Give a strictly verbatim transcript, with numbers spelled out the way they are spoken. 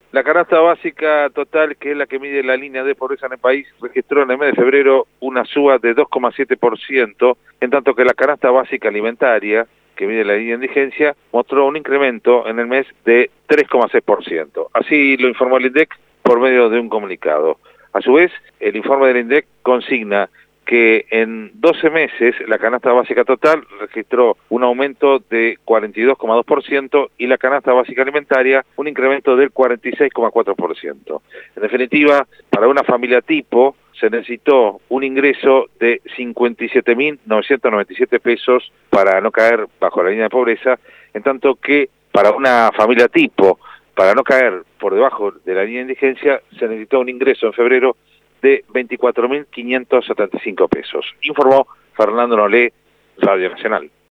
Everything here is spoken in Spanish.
La canasta básica total, que es la que mide la línea de pobreza en el país, registró en el mes de febrero una suba de dos coma siete por ciento, en tanto que la canasta básica alimentaria, que mide la línea de indigencia, mostró un incremento en el mes de tres coma seis por ciento. Así lo informó el INDEC por medio de un comunicado. A su vez, el informe del INDEC consigna que en doce meses la canasta básica total registró un aumento de cuarenta y dos coma dos por ciento y la canasta básica alimentaria un incremento del cuarenta y seis coma cuatro por ciento. En definitiva, para una familia tipo se necesitó un ingreso de cincuenta y siete mil novecientos noventa y siete pesos para no caer bajo la línea de pobreza, en tanto que para una familia tipo, para no caer por debajo de la línea de indigencia, se necesitó un ingreso en febrero de veinticuatro mil quinientos setenta y cinco pesos. Informó Fernando Nolé, Radio Nacional.